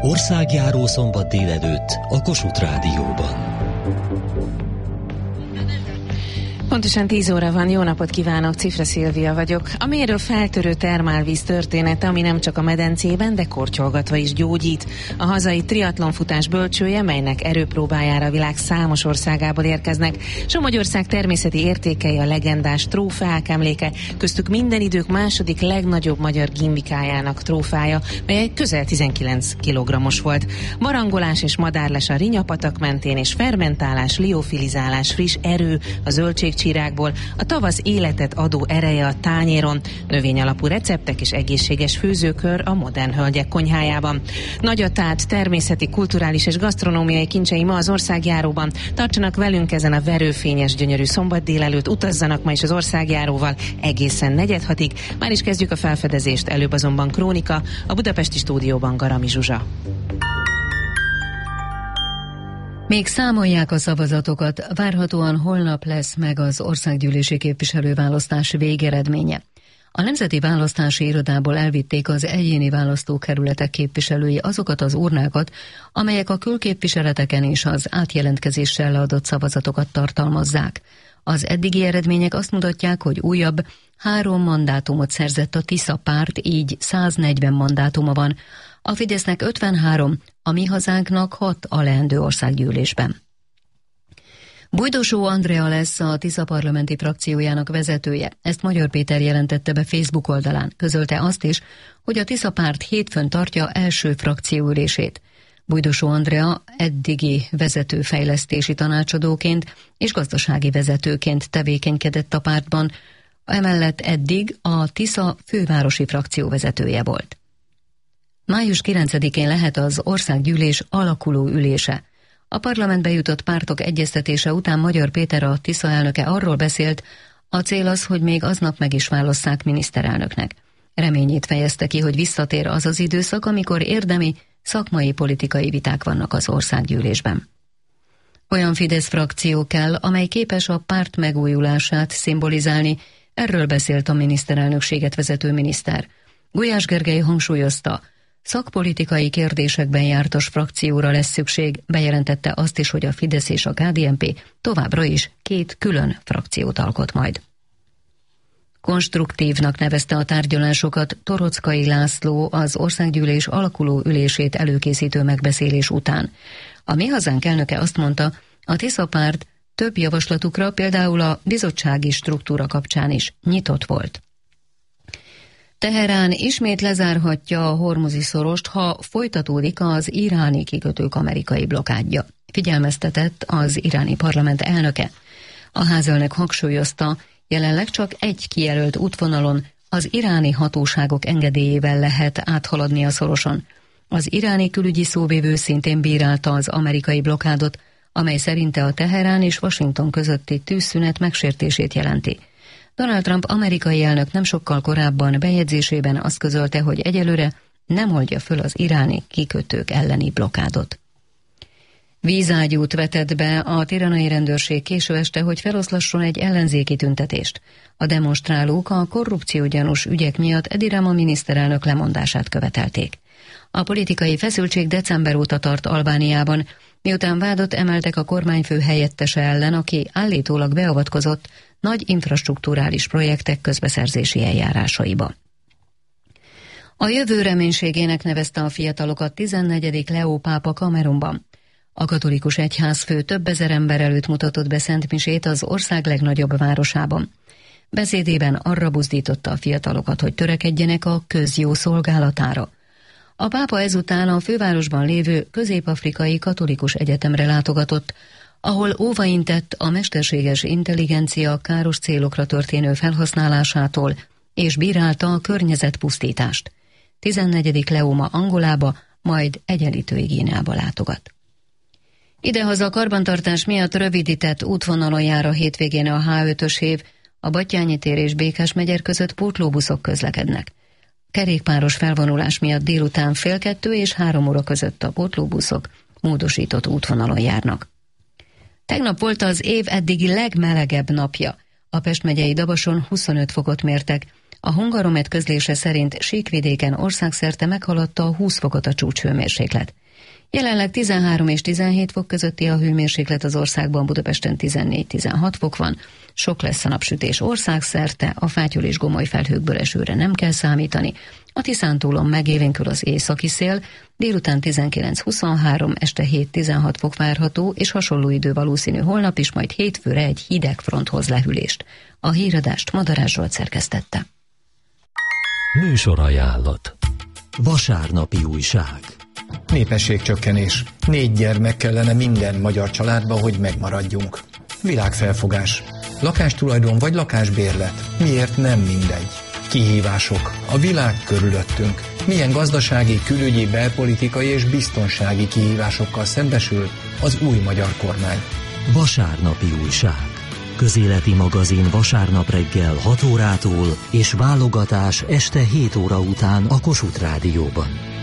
Országjáró szombat délelőtt a Kossuth Rádióban. Pontosan 10 óra van, jó napot kívánok, Cifra Szilvia vagyok. A mélyről feltörő termálvíz története, ami nem csak a medencében, de kortyolgatva is gyógyít. A hazai triatlonfutás bölcsője, melynek erőpróbájára a világ számos országából érkeznek. Somogyország természeti értékei, a legendás trófeák emléke, köztük minden idők második legnagyobb magyar gimbikájának trófája, mely közel 19 kg-os volt. Barangolás és madárles a Rinyapatak mentén, és fermentálás, liofilizálás, friss erő a zöldségcsirákból, a tavasz életet adó ereje a tányéron, növényalapú receptek és egészséges főzőkör a modern hölgyek konyhájában. Nagy a tát, természeti, kulturális és gasztronómiai kincsei ma az országjáróban. Tartsanak velünk ezen a verőfényes, gyönyörű szombat délelőtt, utazzanak ma is az országjáróval egészen 4:30-ig. Már is kezdjük a felfedezést, előbb azonban krónika, a budapesti stúdióban Garami Zsuzsa. Még számolják a szavazatokat, várhatóan holnap lesz meg az országgyűlési képviselőválasztás végeredménye. A Nemzeti Választási Irodából elvitték az egyéni választókerületek képviselői azokat az urnákat, amelyek a külképviseleteken és az átjelentkezéssel leadott szavazatokat tartalmazzák. Az eddigi eredmények azt mutatják, hogy újabb 3 mandátumot szerzett a Tisza párt, így 140 mandátuma van, a Fidesznek 53, a Mi Hazánknak 6 a leendő országgyűlésben. Bújdosó Andrea lesz a Tisza parlamenti frakciójának vezetője. Ezt Magyar Péter jelentette be Facebook oldalán. Közölte azt is, hogy a Tisza párt hétfőn tartja első frakcióülését. Bújdosó Andrea eddigi vezetőfejlesztési tanácsadóként és gazdasági vezetőként tevékenykedett a pártban, emellett eddig a Tisza fővárosi frakció vezetője volt. Május 9-én lehet az országgyűlés alakuló ülése. A parlamentbe jutott pártok egyeztetése után Magyar Péter, a Tisza elnöke arról beszélt, a cél az, hogy még aznap meg is válasszák miniszterelnöknek. Reményét fejezte ki, hogy visszatér az az időszak, amikor érdemi, szakmai politikai viták vannak az országgyűlésben. Olyan Fidesz frakció kell, amely képes a párt megújulását szimbolizálni, erről beszélt a miniszterelnökséget vezető miniszter. Gulyás Gergely hangsúlyozta, szakpolitikai kérdésekben jártas frakcióra lesz szükség, bejelentette azt is, hogy a Fidesz és a KDNP továbbra is 2 külön frakciót alkot majd. Konstruktívnak nevezte a tárgyalásokat Torockai László az országgyűlés alakuló ülését előkészítő megbeszélés után. A Mi Hazánk elnöke azt mondta, a Tisza párt több javaslatukra, például a bizottsági struktúra kapcsán is nyitott volt. Teherán ismét lezárhatja a Hormuzi szorost, ha folytatódik az iráni kikötők amerikai blokádja, figyelmeztetett az iráni parlament elnöke. A házelnök hangsúlyozta, jelenleg csak egy kijelölt útvonalon, az iráni hatóságok engedélyével lehet áthaladni a szoroson. Az iráni külügyi szóvivő szintén bírálta az amerikai blokádot, amely szerinte a Teherán és Washington közötti tűzszünet megsértését jelenti. Donald Trump amerikai elnök nem sokkal korábban bejegyzésében azt közölte, hogy egyelőre nem oldja föl az iráni kikötők elleni blokádot. Vízágyút vetett be a tiranai rendőrség késő este, hogy feloszlasson egy ellenzéki tüntetést. A demonstrálók a korrupciógyanús ügyek miatt Edi Rama miniszterelnök lemondását követelték. A politikai feszültség december óta tart Albániában, miután vádat emeltek a kormányfő helyettese ellen, aki állítólag beavatkozott nagy infrastrukturális projektek közbeszerzési eljárásaiba. A jövő reménységének nevezte a fiatalokat 14. Leó pápa Kamerunban. A katolikus egyházfő több ezer ember előtt mutatott be szentmisét az ország legnagyobb városában. Beszédében arra buzdította a fiatalokat, hogy törekedjenek a közjó szolgálatára. A pápa ezután a fővárosban lévő Közép-afrikai Katolikus Egyetemre látogatott, ahol óvaintett a mesterséges intelligencia káros célokra történő felhasználásától, és bírálta a környezetpusztítást. 14. Leó ma Angolába, majd Egyenlítői Guineába látogat. Idehaza a karbantartás miatt rövidített útvonalon jár a hétvégén a H5-ös hév, a Battyányi tér és Békás-megyer között pótlóbuszok közlekednek. Kerékpáros felvonulás miatt délután 12:30 és 3 óra között a pótlóbuszok módosított útvonalon járnak. Tegnap volt az év eddigi legmelegebb napja. A Pest megyei Dabason 25 fokot mértek, A Hungaromet közlése szerint síkvidéken országszerte meghaladta a 20 fokot a csúcshőmérséklet. Jelenleg 13 és 17 fok közötti a hőmérséklet az országban, Budapesten 14-16 fok van. Sok lesz a napsütés országszerte, a fátyol és gomoly felhőkből esőre nem kell számítani. A Tiszántúlon megélénkül az északi szél, délután 19-23, este 7-16 fok várható, és hasonló idő valószínű holnap is, majd hétfőre egy hideg front hoz lehűlést. A híradást Madárás Zsolt szerkesztette. Műsorajánlat. Vasárnapi újság. Népességcsökkenés. 4 gyermek kellene minden magyar családba, hogy megmaradjunk. Világfelfogás. Lakástulajdon vagy lakásbérlet. Miért nem mindegy? Kihívások. A világ körülöttünk. Milyen gazdasági, külügyi, belpolitikai és biztonsági kihívásokkal szembesül az új magyar kormány. Vasárnapi újság. Közéleti magazin vasárnap reggel 6 órától és válogatás este 7 óra után a Kossuth Rádióban.